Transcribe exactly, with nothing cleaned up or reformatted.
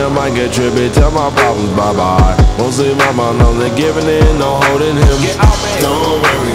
I might get trippy, tell my problems bye-bye. Mostly my mom knows they giving in, no holding him. Get out, man. Don't worry.